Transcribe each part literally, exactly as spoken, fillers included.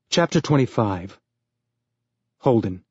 Chapter twenty-five. Holden.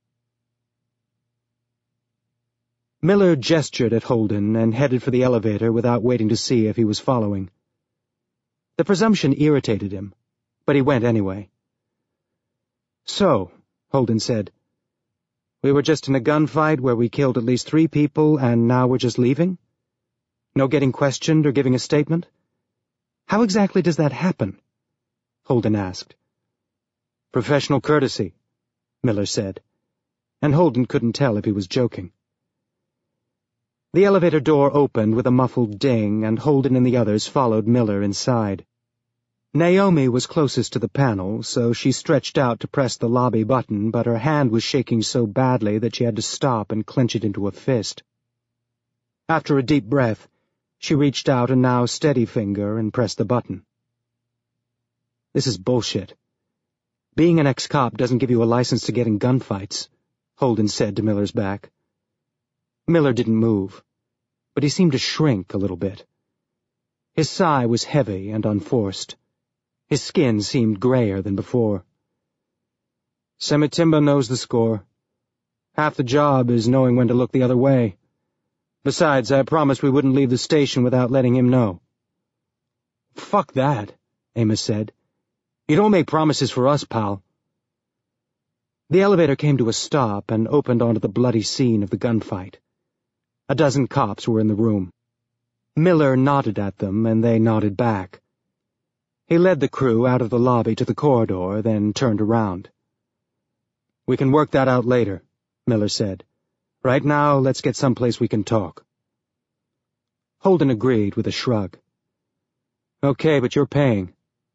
Miller gestured at Holden and headed for the elevator without waiting to see if he was following. The presumption irritated him, but he went anyway. "So," Holden said, "we were just in a gunfight where we killed at least three people and now we're just leaving? No getting questioned or giving a statement? How exactly does that happen?" Holden asked. "Professional courtesy," Miller said, and Holden couldn't tell if he was joking. The elevator door opened with a muffled ding, and Holden and the others followed Miller inside. Naomi was closest to the panel, so she stretched out to press the lobby button, but her hand was shaking so badly that she had to stop and clench it into a fist. After a deep breath, she reached out a now steady finger and pressed the button. "This is bullshit. Being an ex-cop doesn't give you a license to get in gunfights," Holden said to Miller's back. Miller didn't move, but he seemed to shrink a little bit. His sigh was heavy and unforced. His skin seemed grayer than before. "Semitimba knows the score. Half the job is knowing when to look the other way. Besides, I promised we wouldn't leave the station without letting him know." "Fuck that," Amos said. "You don't make promises for us, pal." The elevator came to a stop and opened onto the bloody scene of the gunfight. A dozen cops were in the room. Miller nodded at them, and they nodded back. He led the crew out of the lobby to the corridor, then turned around. "We can work that out later," Miller said. "Right now, let's get someplace we can talk." Holden agreed with a shrug. "Okay, but you're paying."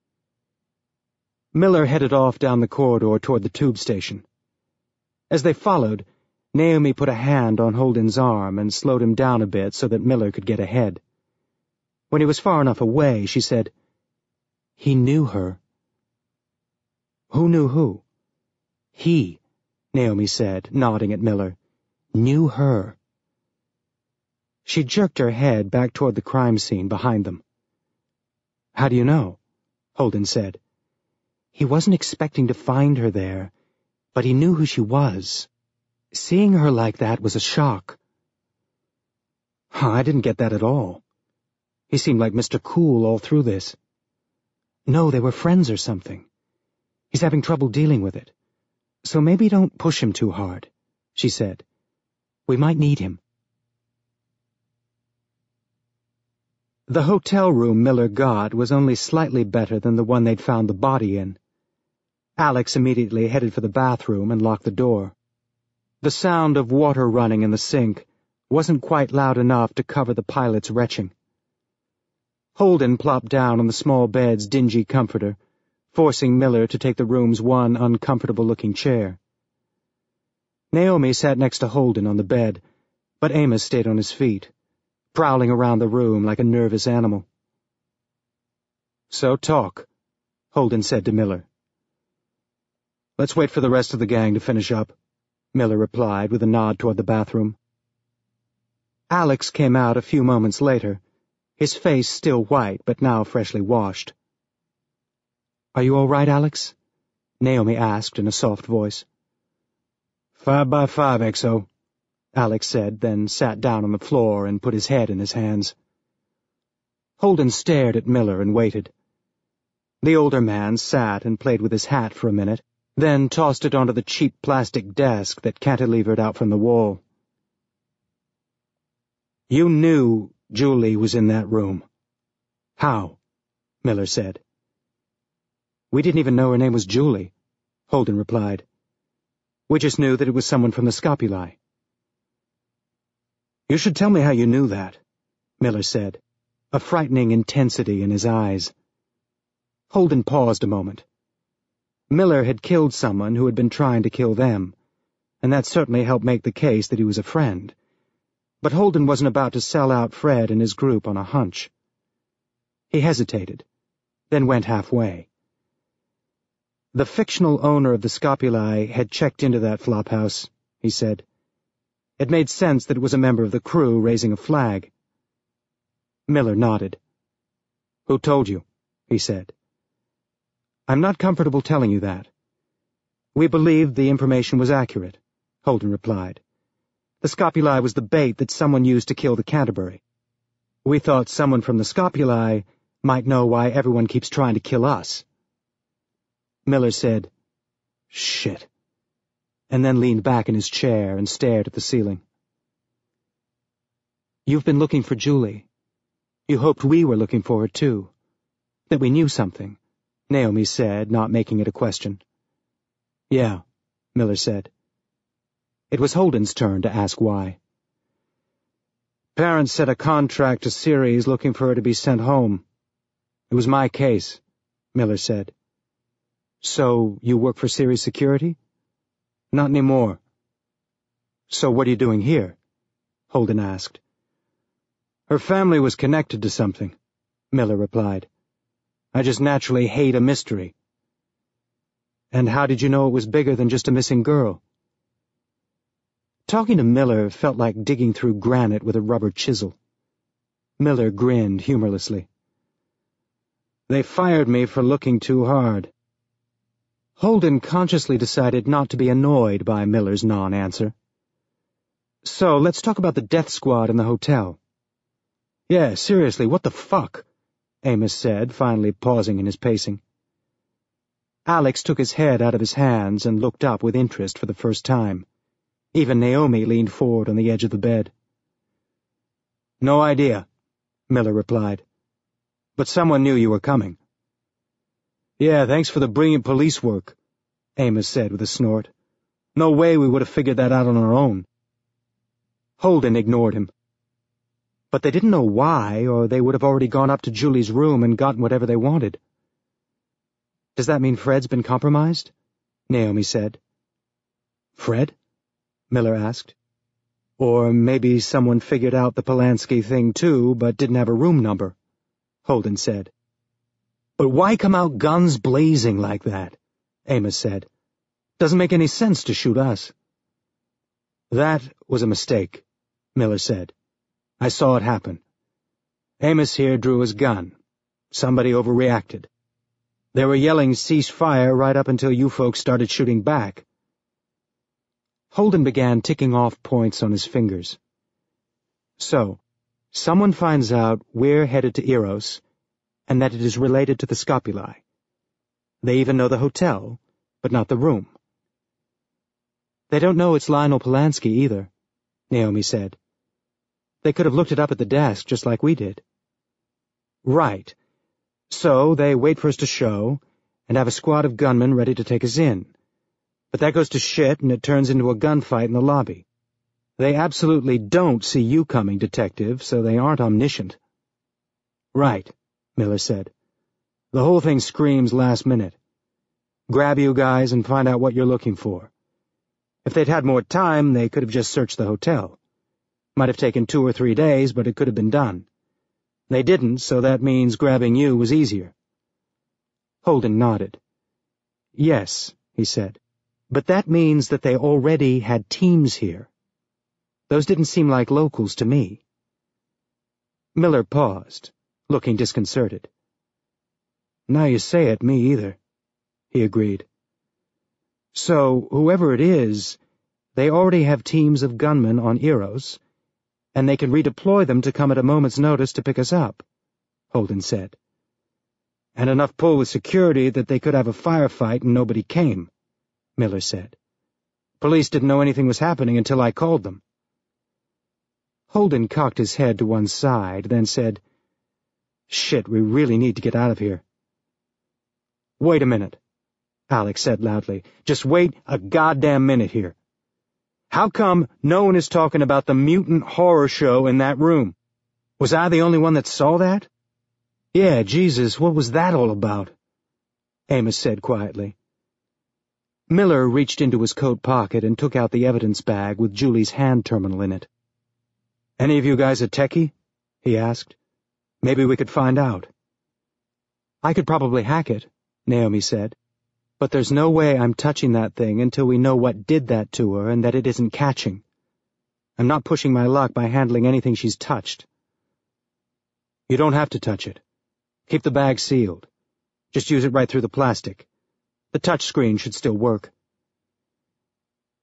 Miller headed off down the corridor toward the tube station. As they followed, Naomi put a hand on Holden's arm and slowed him down a bit so that Miller could get ahead. When he was far enough away, she said, "He knew her." "Who knew who?" "He," Naomi said, nodding at Miller, "knew her." She jerked her head back toward the crime scene behind them. "How do you know?" Holden said. He wasn't expecting to find her there, but he knew who she was. Seeing her like that was a shock. Huh, I didn't get that at all. He seemed like Mister Cool all through this. No, they were friends or something. He's having trouble dealing with it. So maybe don't push him too hard, she said. We might need him. The hotel room Miller got was only slightly better than the one they'd found the body in. Alex immediately headed for the bathroom and locked the door. The sound of water running in the sink wasn't quite loud enough to cover the pilot's retching. Holden plopped down on the small bed's dingy comforter, forcing Miller to take the room's one uncomfortable-looking chair. Naomi sat next to Holden on the bed, but Amos stayed on his feet, prowling around the room like a nervous animal. "So talk," Holden said to Miller. "Let's wait for the rest of the gang to finish up," Miller replied with a nod toward the bathroom. Alex came out a few moments later, his face still white but now freshly washed. "Are you all right, Alex?" Naomi asked in a soft voice. Five by five, X O, Alex said, then sat down on the floor and put his head in his hands. Holden stared at Miller and waited. The older man sat and played with his hat for a minute, then tossed it onto the cheap plastic desk that cantilevered out from the wall. "You knew Julie was in that room." "How?" Miller said. "We didn't even know her name was Julie," Holden replied. "We just knew that it was someone from the Scopuli." "You should tell me how you knew that," Miller said, a frightening intensity in his eyes. Holden paused a moment. Miller had killed someone who had been trying to kill them, and that certainly helped make the case that he was a friend. But Holden wasn't about to sell out Fred and his group on a hunch. He hesitated, then went halfway. "The fictional owner of the Scopuli had checked into that flophouse," he said. It made sense that it was a member of the crew raising a flag. Miller nodded. "Who told you?" he said. "I'm not comfortable telling you that. We believed the information was accurate, Holden replied. The Scopuli was the bait that someone used to kill the Canterbury. We thought someone from the Scopuli might know why everyone keeps trying to kill us. Miller said, "Shit," and then leaned back in his chair and stared at the ceiling. "You've been looking for Julie. You hoped we were looking for her, too. That we knew something," Naomi said, not making it a question. "Yeah," Miller said. It was Holden's turn to ask why. "Parents set a contract to Ceres looking for her to be sent home. It was my case," Miller said. "So you work for Ceres Security?" "Not anymore." "So what are you doing here?" Holden asked. "Her family was connected to something," Miller replied. "I just naturally hate a mystery." "And how did you know it was bigger than just a missing girl?" Talking to Miller felt like digging through granite with a rubber chisel. Miller grinned humorlessly. "They fired me for looking too hard." Holden consciously decided not to be annoyed by Miller's non-answer. "So, let's talk about the death squad in the hotel." "Yeah, seriously, what the fuck?" Amos said, finally pausing in his pacing. Alex took his head out of his hands and looked up with interest for the first time. Even Naomi leaned forward on the edge of the bed. "No idea," Miller replied. "But someone knew you were coming." "Yeah, thanks for the brilliant police work," Amos said with a snort. "No way we would have figured that out on our own." Holden ignored him. "But they didn't know why, or they would have already gone up to Julie's room and gotten whatever they wanted." "Does that mean Fred's been compromised?" Naomi said. "Fred?" Miller asked. "Or maybe someone figured out the Polanski thing too, but didn't have a room number," Holden said. "But why come out guns blazing like that?" Amos said. "Doesn't make any sense to shoot us." "That was a mistake," Miller said. "I saw it happen. Amos here drew his gun. Somebody overreacted. They were yelling cease fire right up until you folks started shooting back." Holden began ticking off points on his fingers. "So, someone finds out we're headed to Eros, and that it is related to the Scopuli. They even know the hotel, but not the room." "They don't know it's Lionel Polanski either," Naomi said. "They could have looked it up at the desk just like we did." "Right. So they wait for us to show, and have a squad of gunmen ready to take us in. But that goes to shit, and it turns into a gunfight in the lobby. They absolutely don't see you coming, Detective, so they aren't omniscient." "Right," Miller said. "The whole thing screams last minute. Grab you guys and find out what you're looking for. If they'd had more time, they could have just searched the hotel. Might have taken two or three days, but it could have been done. They didn't, so that means grabbing you was easier." Holden nodded. "Yes," he said. "But that means that they already had teams here. Those didn't seem like locals to me." Miller paused, looking disconcerted. "Now you say it, me either," he agreed. "So, whoever it is, they already have teams of gunmen on Eros, and they can redeploy them to come at a moment's notice to pick us up," Holden said. "And enough pull with security that they could have a firefight and nobody came," Miller said. "Police didn't know anything was happening until I called them." Holden cocked his head to one side, then said, "Shit, we really need to get out of here." "Wait a minute," Alex said loudly. "Just wait a goddamn minute here. How come no one is talking about the mutant horror show in that room? Was I the only one that saw that?" "Yeah, Jesus, what was that all about?" Amos said quietly. Miller reached into his coat pocket and took out the evidence bag with Julie's hand terminal in it. "Any of you guys a techie?" he asked. "Maybe we could find out." "I could probably hack it," Naomi said. "But there's no way I'm touching that thing until we know what did that to her and that it isn't catching. I'm not pushing my luck by handling anything she's touched." "You don't have to touch it. Keep the bag sealed. Just use it right through the plastic. The touch screen should still work."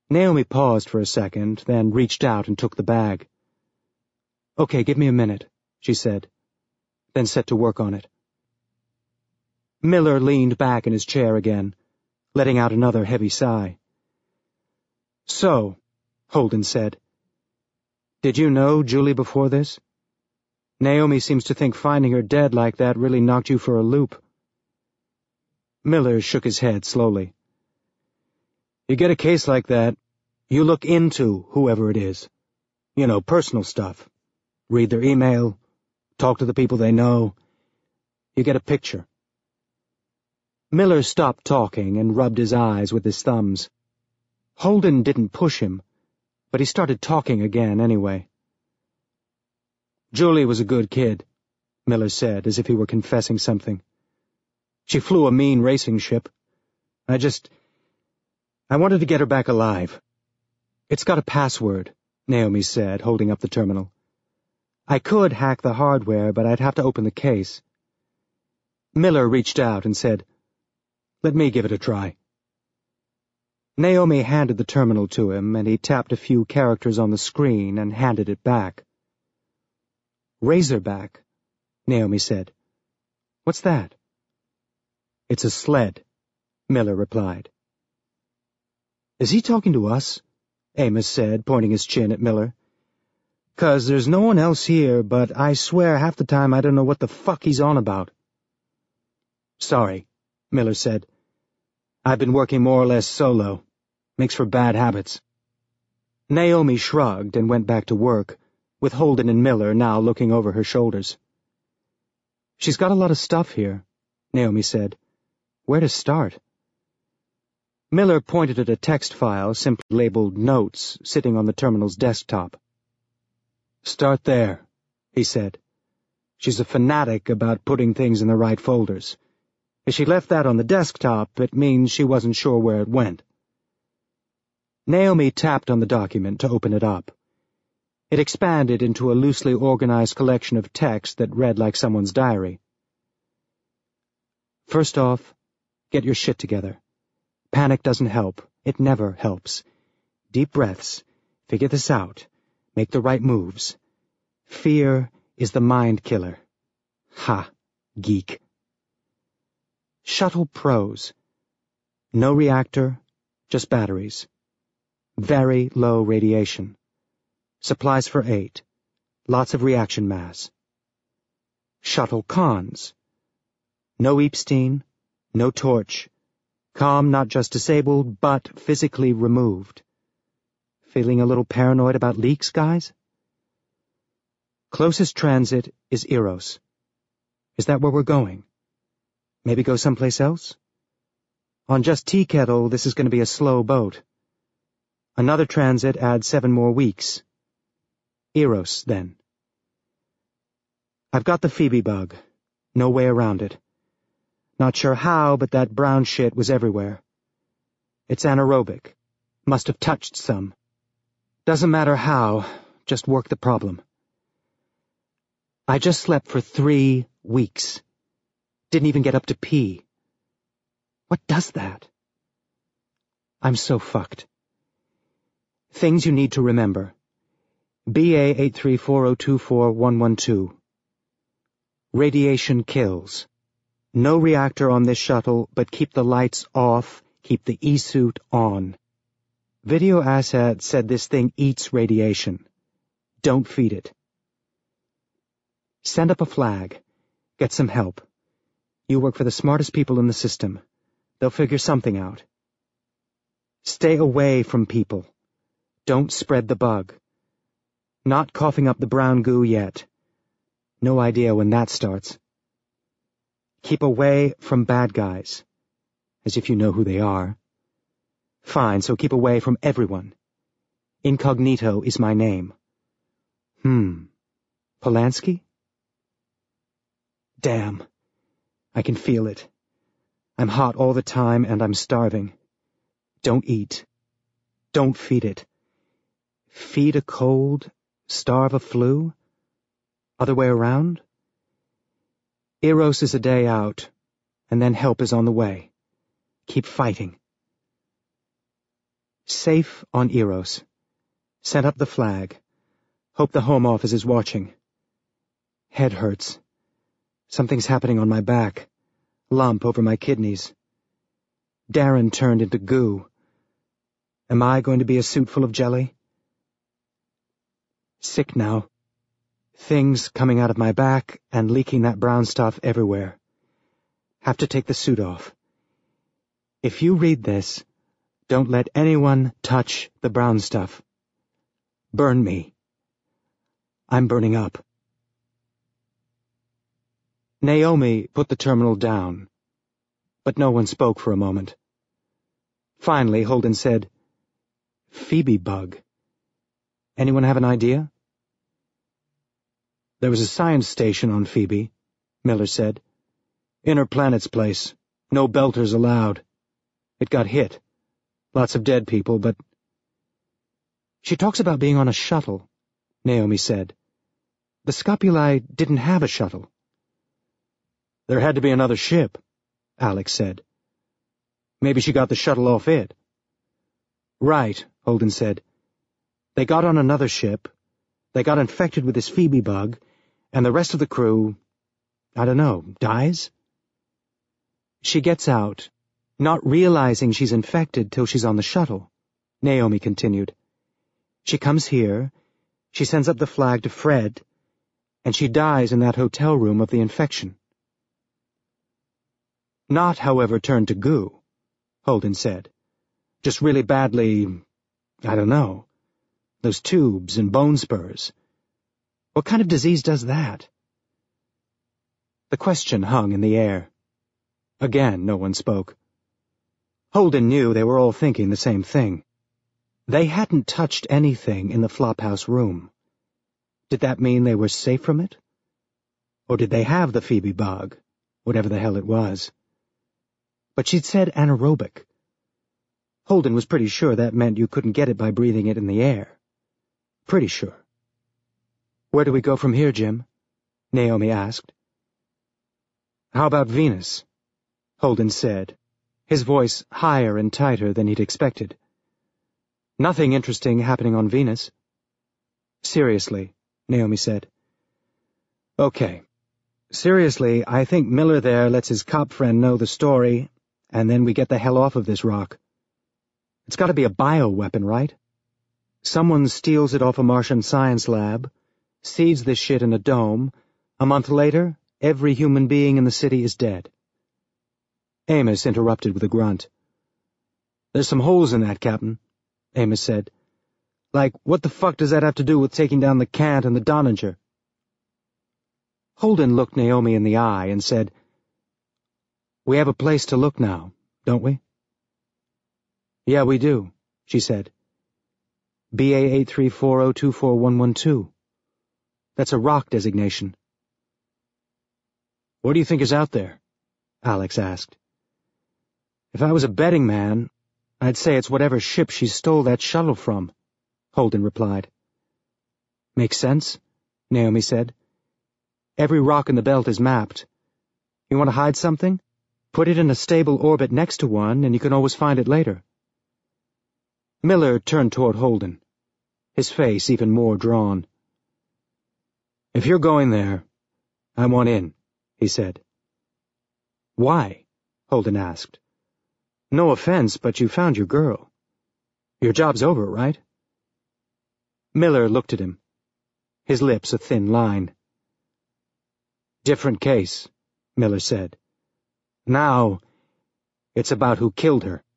Naomi paused for a second, then reached out and took the bag. "Okay, give me a minute," she said, then set to work on it. Miller leaned back in his chair again, letting out another heavy sigh. "So," Holden said, "did you know Julie before this? Naomi seems to think finding her dead like that really knocked you for a loop." Miller shook his head slowly. "You get a case like that, you look into whoever it is. You know, personal stuff. Read their email, talk to the people they know. You get a picture." Miller stopped talking and rubbed his eyes with his thumbs. Holden didn't push him, but he started talking again anyway. "Julie was a good kid," Miller said, as if he were confessing something. "She flew a mean racing ship. I just... I wanted to get her back alive." "It's got a password," Naomi said, holding up the terminal. "I could hack the hardware, but I'd have to open the case." Miller reached out and said, "Let me give it a try." Naomi handed the terminal to him, and he tapped a few characters on the screen and handed it back. "Razorback," Naomi said. "What's that?" "It's a sled," Miller replied. "Is he talking to us?" Amos said, pointing his chin at Miller. "'Cause there's no one else here, but I swear half the time I don't know what the fuck he's on about." "Sorry," Miller said. "I've been working more or less solo. Makes for bad habits." Naomi shrugged and went back to work, with Holden and Miller now looking over her shoulders. "She's got a lot of stuff here," Naomi said. "Where to start?" Miller pointed at a text file simply labeled Notes sitting on the terminal's desktop. "Start there," he said. "She's a fanatic about putting things in the right folders. If she left that on the desktop, it means she wasn't sure where it went." Naomi tapped on the document to open it up. It expanded into a loosely organized collection of text that read like someone's diary. "First off, get your shit together. Panic doesn't help. It never helps. Deep breaths. Figure this out. Make the right moves. Fear is the mind killer. Ha, geek." Shuttle pros. No reactor, just batteries. Very low radiation. Supplies for eight. Lots of reaction mass. Shuttle cons. No Epstein, no torch. Com not just disabled, but physically removed. Feeling a little paranoid about leaks, guys? Closest transit is Eros. Is that where we're going? Maybe go someplace else? On just Tea Kettle, this is going to be a slow boat. Another transit adds seven more weeks. Eros, then. I've got the Phoebe bug. No way around it. Not sure how, but that brown shit was everywhere. It's anaerobic. Must have touched some. Doesn't matter how, just work the problem. I just slept for three weeks. Didn't even get up to pee. What does that? I'm so fucked. Things you need to remember. B A eight three four zero two four one one two. Radiation kills. No reactor on this shuttle, but keep the lights off, keep the E-suit on. Video asset said this thing eats radiation. Don't feed it. Send up a flag. Get some help. You work for the smartest people in the system. They'll figure something out. Stay away from people. Don't spread the bug. Not coughing up the brown goo yet. No idea when that starts. Keep away from bad guys. As if you know who they are. Fine, so keep away from everyone. Incognito is my name. Hmm. Polanski? Damn. I can feel it. I'm hot all the time and I'm starving. Don't eat. Don't feed it. Feed a cold, starve a flu? Other way around? Eros is a day out, and then help is on the way. Keep fighting. Safe on Eros. Sent up the flag. Hope the Home Office is watching. Head hurts. Something's happening on my back. Lump over my kidneys. Darren turned into goo. Am I going to be a suit full of jelly? Sick now. Things coming out of my back and leaking that brown stuff everywhere. Have to take the suit off. If you read this, don't let anyone touch the brown stuff. Burn me. I'm burning up. Naomi put the terminal down, but no one spoke for a moment. Finally, Holden said, Phoebe bug. Anyone have an idea? There was a science station on Phoebe, Miller said. Inner Planet's place. No belters allowed. It got hit. Lots of dead people, but... She talks about being on a shuttle, Naomi said. The Scopuli didn't have a shuttle. There had to be another ship, Alex said. Maybe she got the shuttle off it. Right, Holden said. They got on another ship, they got infected with this Phoebe bug, and the rest of the crew, I don't know, dies? She gets out, not realizing she's infected till she's on the shuttle, Naomi continued. She comes here, she sends up the flag to Fred, and she dies in that hotel room of the infection. Not, however, turned to goo, Holden said. Just really badly, I don't know, those tubes and bone spurs. What kind of disease does that? The question hung in the air. Again, no one spoke. Holden knew they were all thinking the same thing. They hadn't touched anything in the Flophouse room. Did that mean they were safe from it? Or did they have the Phoebe bug, whatever the hell it was? But she'd said anaerobic. Holden was pretty sure that meant you couldn't get it by breathing it in the air. Pretty sure. Where do we go from here, Jim? Naomi asked. How about Venus? Holden said, his voice higher and tighter than he'd expected. Nothing interesting happening on Venus. Seriously, Naomi said. Okay. Seriously, I think Miller there lets his cop friend know the story, and then we get the hell off of this rock. It's got to be a bioweapon, right? Someone steals it off a Martian science lab, seeds this shit in a dome. A month later, every human being in the city is dead. Amos interrupted with a grunt. There's some holes in that, Captain, Amos said. Like, what the fuck does that have to do with taking down the Kant and the Donninger? Holden looked Naomi in the eye and said, We have a place to look now, don't we? Yeah, we do, she said. B A eight three four zero two four one one two. That's a rock designation. What do you think is out there? Alex asked. If I was a betting man, I'd say it's whatever ship she stole that shuttle from, Holden replied. Makes sense, Naomi said. Every rock in the belt is mapped. You want to hide something? Put it in a stable orbit next to one, and you can always find it later. Miller turned toward Holden, his face even more drawn. If you're going there, I want in, he said. Why? Holden asked. No offense, but you found your girl. Your job's over, right? Miller looked at him, his lips a thin line. Different case, Miller said. Now, it's about who killed her.